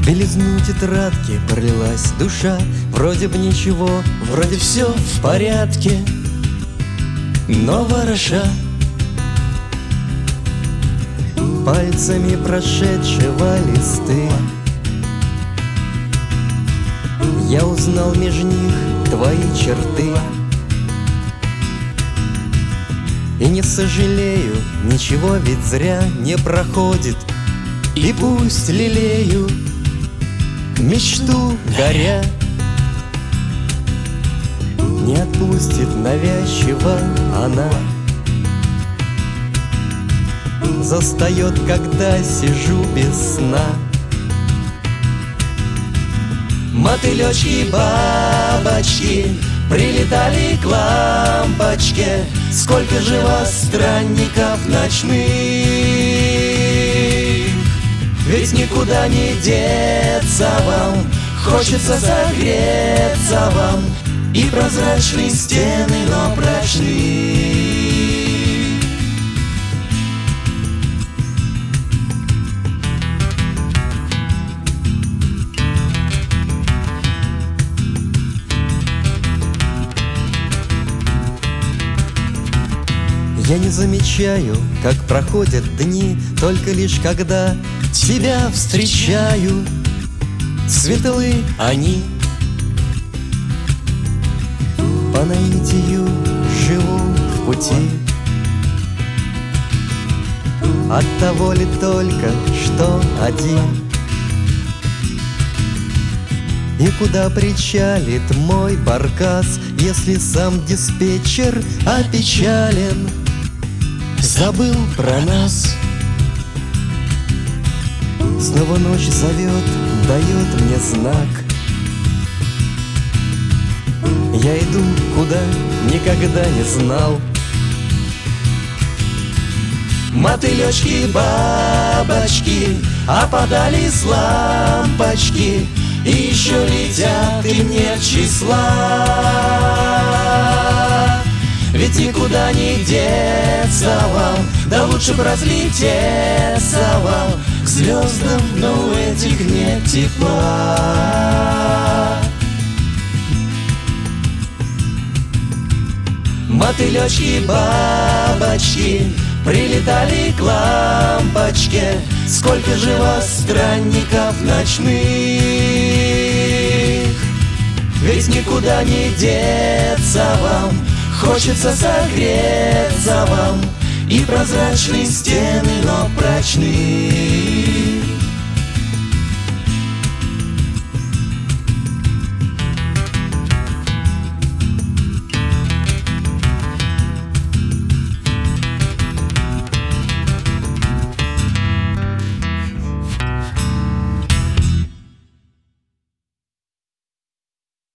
В белизну тетрадки пролилась душа. Вроде бы ничего, вроде все в порядке, но вороша пальцами прошедшего листы, я узнал меж них твои черты. И не сожалею, ничего ведь зря не проходит. И пусть лелею мечту горя, не отпустит навязчиво она. Застает, когда сижу без сна. Мотылечки, бабочки прилетали к лампочке. Сколько же вас, странников ночных, ведь никуда не деться вам. Хочется согреться вам и прозрачные стены, но прочные. Я не замечаю, как проходят дни, только лишь когда тебя встречаю. Светлы они, по наитию живу в пути. Оттого ли только, что один? И куда причалит мой баркас, если сам диспетчер опечален? Забыл про нас. Снова ночь зовет, дает мне знак. Я иду, куда никогда не знал. Мотылечки, бабочки опадали с лампочки, и еще летят им нет числа. Ведь никуда не деться вам, да лучше б разлететься вам к звездам, но у этих нет тепла. Мотылечки, бабочки прилетали к лампочке. Сколько же вас, странников ночных, ведь никуда не деться вам. Хочется согреться вам и прозрачные стены, но прочные.